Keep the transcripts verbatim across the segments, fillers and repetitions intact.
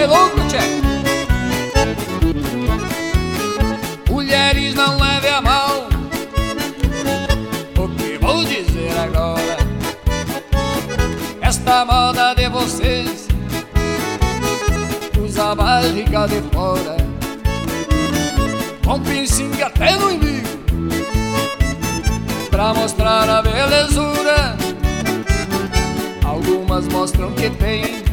é louco, tchê. Mulheres, não leve a mal o que vou dizer agora. Esta moda de vocês usa a barriga de fora, com piercing até no umbigo, pra mostrar a belezura. Algumas mostram que tem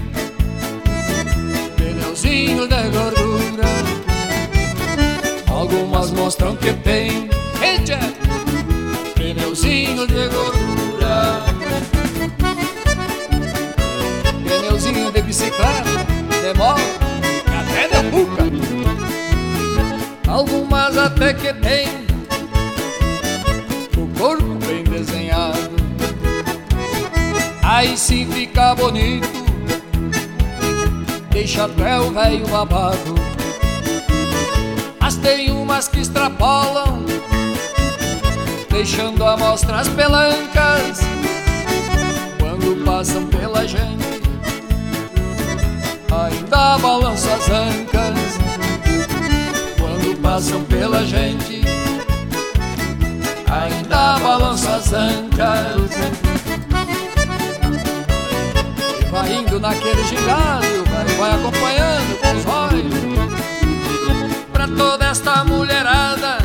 pneuzinho de gordura. Algumas mostram que tem, eita, pneuzinho de gordura. Pneuzinho de bicicleta, de moto, até de buca. Algumas até que tem o corpo bem desenhado, aí sim fica bonito, deixa até o velho babado. Mas tem umas que extrapolam, deixando à mostra as pelancas. Quando passam pela gente, ainda balançam as ancas. Quando passam pela gente, ainda balançam as ancas. E vai indo naquele gingado, vai, vai acompanhando com os olhos. Pra toda esta mulherada,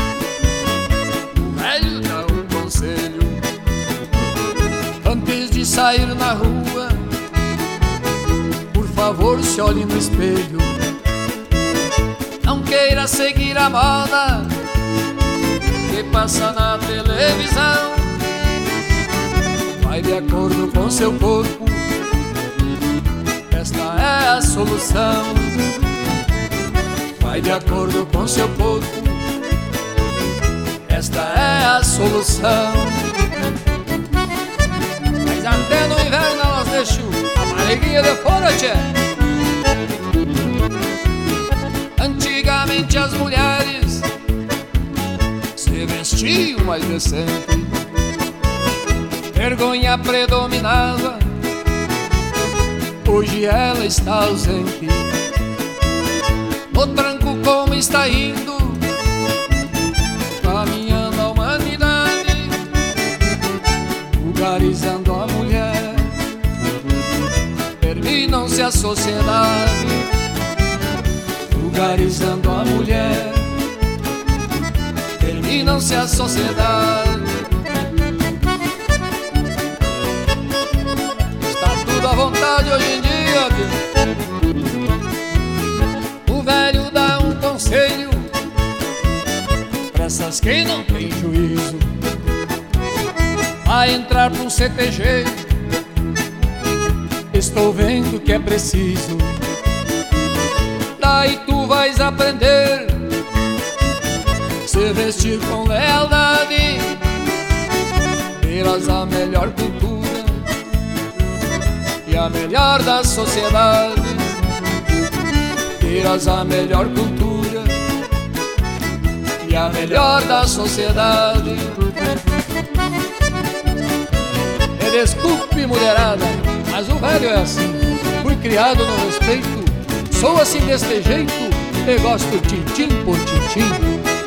o velho dá um conselho: antes de sair na rua, por favor se olhe no espelho. Não queira seguir a moda que passa na televisão. Vai de acordo com seu corpo, esta é a solução. Vai de acordo com seu corpo, esta é a solução. Mas até no inverno elas deixam a barriguinha de fora, tchê. Antigamente as mulheres se vestiam mais decente, vergonha predominava, hoje ela está ausente. O tranco como está indo, caminhando a humanidade, vulgarizando a mulher, terminam-se a sociedade. Vulgarizando a mulher, terminam-se a sociedade. Está tudo à vontade hoje em dia, viu? O velho dá um conselho pra essas que não têm juízo: vai entrar pra um C T G, estou vendo que é preciso. Daí tu vais aprender se vestir com lealdade, terás a melhor cultura e a melhor das sociedades. Terás a melhor cultura e a melhor da sociedade. Me desculpe, mulherada, mas o velho é assim. Fui criado no respeito, sou assim deste jeito, e gosto tintim por tintim.